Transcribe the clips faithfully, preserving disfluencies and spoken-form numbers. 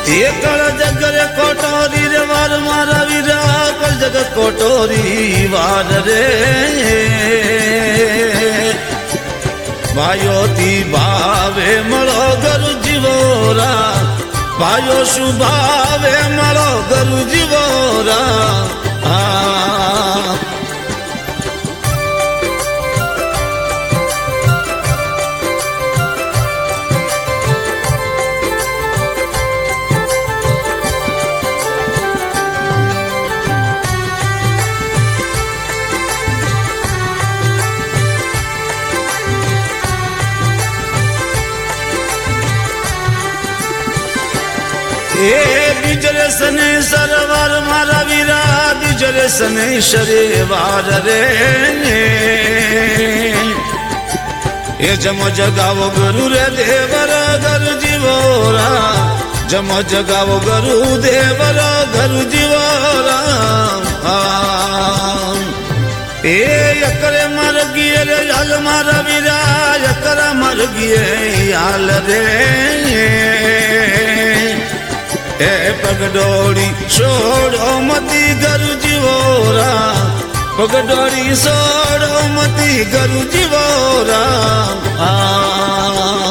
એકળ જગરે કોટોરી રે વાર મારા વીરા કળ જગ કોટોરી વાર રે ભાઈઓથી ભાવે મળો ગરુ જીવોરા ભાઈઓ શું ભાવે મળો ગરુ જીવોરા હા એ બીજરે સને સરવાર મારા વીરા બીજરે સને શરેવાર રે એ જમ જગાવો ગુરુ રે દેવર ગરુ જીવોરા જમ જગાવો ગુરુ દેવર ગરુ જીવોરા એ યકરે મર ગયે રે હાલ મારા વીરા યકરા મર ગયે હાલ રે એ પગડોળી છોડો મતી ગરુ જીવોરા પગડોળી છોડો મતી ગરુ જીવોરા આ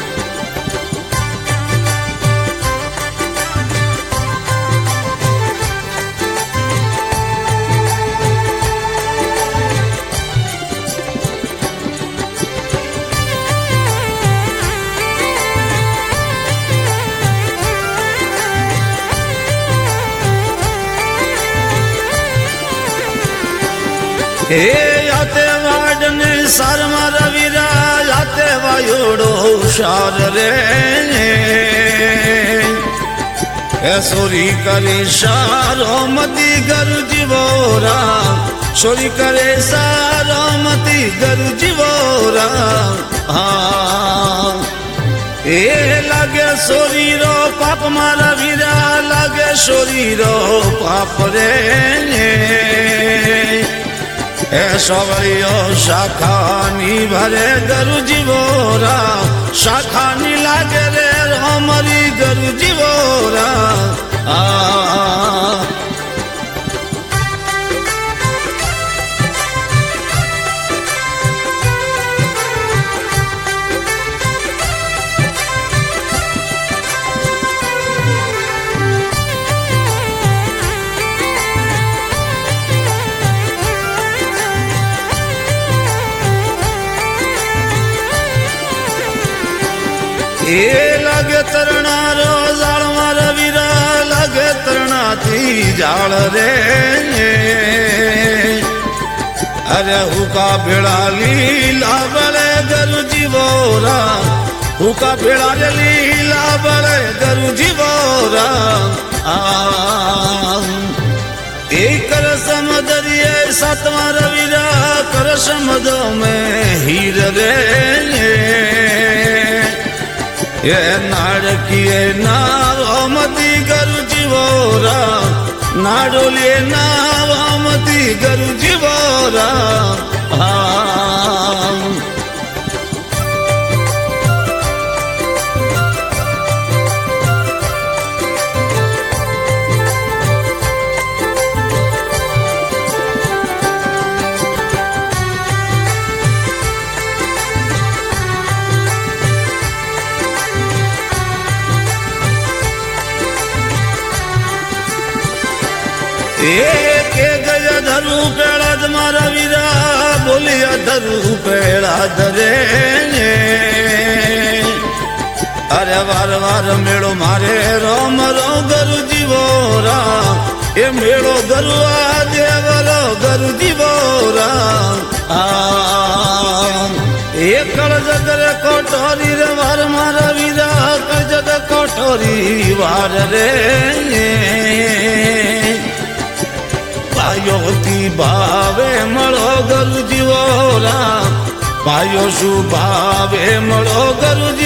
એ યાતે વાડને સાર મારા વીરા યાતે વાયોડો સાર રે એ સોરી કરે સારો મતી ગરુ જીવોરા સોરી કરે સારો મતી ગરુ જીવોરા હા એ લાગે સોરી રો પાપ મારા વીરા લાગે સોરી રો પાપ રે એ સવળિયો શાખાની ભરે ગરુ જીવોરા શાખાની લાગે રે અમારી ગરુ જીવોરા આ એ લાગે તરણારો જાળ મારા વીરા લાગે તરણાથી જાળ રે અરે હુકા ભેળા લીલા બળે ગરુ જીવોરા હુકા ભેળા રે લીલા બળે ગરુ જીવોરા આ એ કર સમદરિયે સાત મારા વીરા કર સમદો મેં હીર રે એ નાડકીએ નાવમતી ગરુ જીવોરા નાડોલીએ નાવમતી ગરુ જીવોરા હા કે ગયા ધરુ પેળા જ મારા વીરા બોલિયા ધરુ પેળા ધરે અરે વાર વાર મેળો મારે રોમ રો ગરુ જીવોરા એ મેળો ગરુ આ દેવરો ગરુ જીવોરા આ એકળ જગરે કોટોરી રે વાર મારા વીરા કળ જગ કોટોરી વાર રે ભાઈઓથી ભાવે મળો ગરુ જીવોરા ભાઈઓ શું ભાવે મળો ગરુ